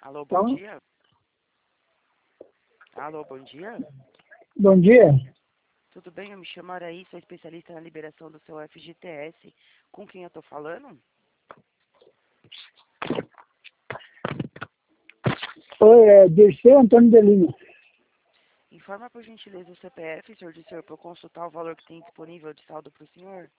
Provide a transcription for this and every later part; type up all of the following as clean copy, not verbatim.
Alô, bom Então, dia. Alô, bom dia. bom dia. Tudo bem? Eu me chamo Araí, sou especialista na liberação do seu FGTS. Com quem eu tô falando? Oi, é Dirceu Antônio de Lima. Informa por gentileza o CPF, senhor Dirceu, para eu consultar o valor que tem disponível de saldo para o senhor.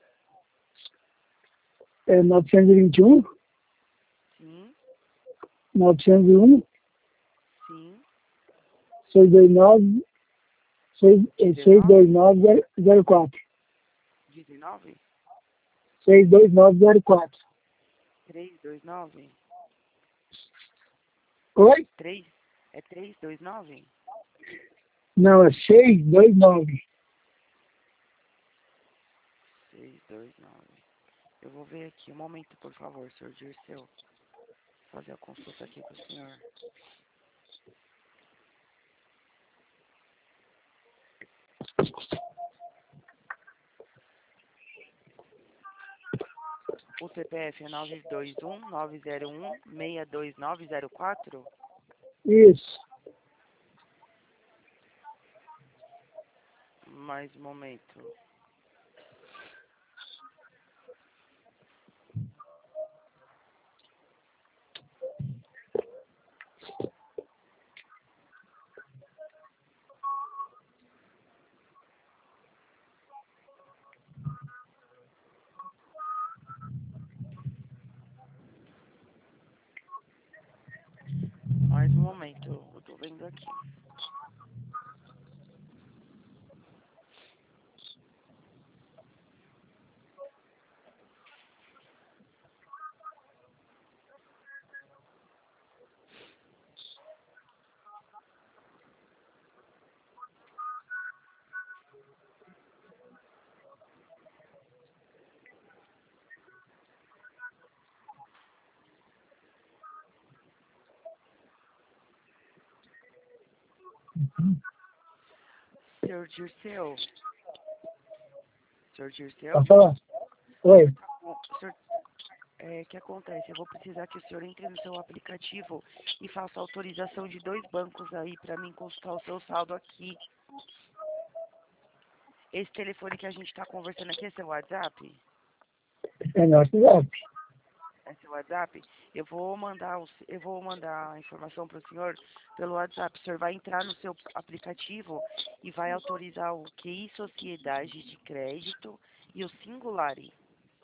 É 921, Sim, 901, sim. 629, 19? 62904. 19? 62904. 329? Oi? 3? É 329? Não, é 629. 629. Eu vou ver aqui. Um momento, por favor, senhor Dirceu. Vou fazer a consulta aqui com o senhor. O CPF é 921-901-62904? Isso. Mais um momento. Mais um momento. Eu tô vendo aqui. Senhor Dirceu. Senhor Dirceu? Pode falar? Oi. Senhor, o que acontece? Eu vou precisar que o senhor entre no seu aplicativo e faça autorização de 2 bancos aí para mim consultar o seu saldo aqui. Esse telefone que a gente está conversando aqui é seu WhatsApp? É nosso WhatsApp. É seu WhatsApp? Eu vou mandar a informação para o senhor pelo WhatsApp. O senhor vai entrar no seu aplicativo e vai autorizar o QI Sociedade de Crédito e o Singulari.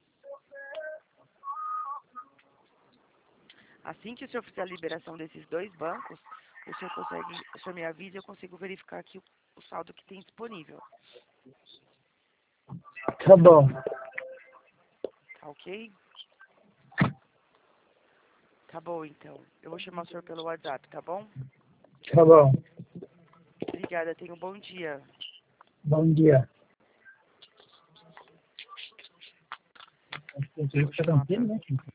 Assim que o senhor fizer a liberação desses 2 bancos, o senhor me avisa e eu consigo verificar aqui o saldo que tem disponível. Tá bom. Tá ok? Tá bom, então. Eu vou chamar o senhor pelo WhatsApp, tá bom? Tá bom. Obrigada, tenha um bom dia. Bom dia. Vou chamar pra...